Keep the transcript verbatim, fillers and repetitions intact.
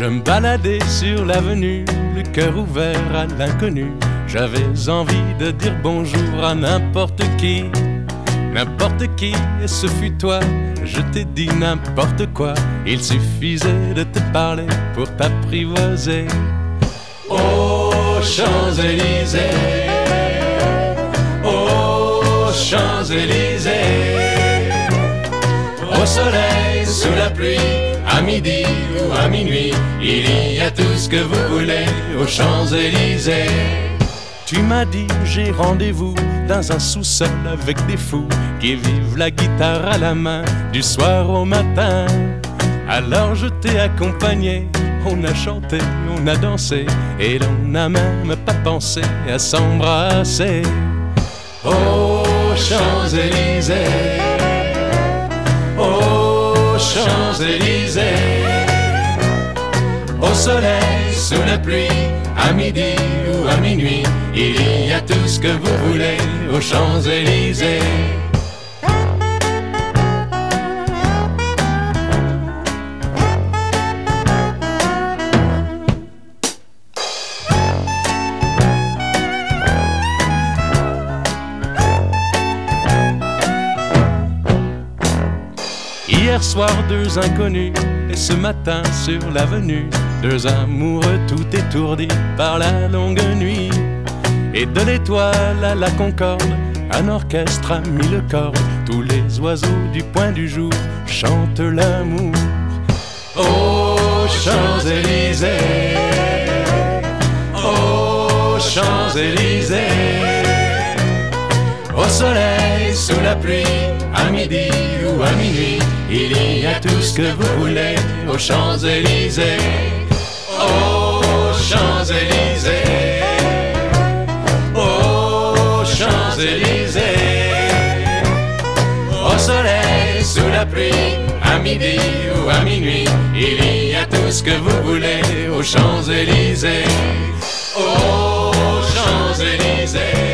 Je me baladais sur l'avenue, le cœur ouvert à l'inconnu. J'avais envie de dire bonjour à n'importe qui, n'importe qui, et ce fut toi. Je t'ai dit n'importe quoi, il suffisait de te parler pour t'apprivoiser. Aux Champs-Élysées, aux Champs-Élysées, au soleil, sous la pluie, à midi ou à minuit, il y a tout ce que vous voulez aux Champs-Élysées. Tu m'as dit j'ai rendez-vous dans un sous-sol avec des fous qui vivent la guitare à la main du soir au matin. Alors je t'ai accompagné, on a chanté, on a dansé et l'on n'a même pas pensé à s'embrasser. Aux Champs-Élysées, aux Champs-Élysées, au soleil, sous la pluie, à midi ou à minuit, il y a tout ce que vous voulez aux Champs-Élysées. Hier soir, deux inconnus, et ce matin sur l'avenue, deux amoureux tout étourdis par la longue nuit. Et de l'étoile à la Concorde, un orchestre a mis le cordes. Tous les oiseaux du point du jour chantent l'amour. Aux Champs-Élysées, aux Champs-Élysées, au soleil, sous la pluie, à midi ou à minuit, il y a tout ce que vous voulez aux Champs-Élysées. Aux Champs-Élysées, aux Champs-Élysées, au soleil, sous la pluie, à midi ou à minuit, il y a tout ce que vous voulez aux Champs-Élysées. Aux Champs-Élysées.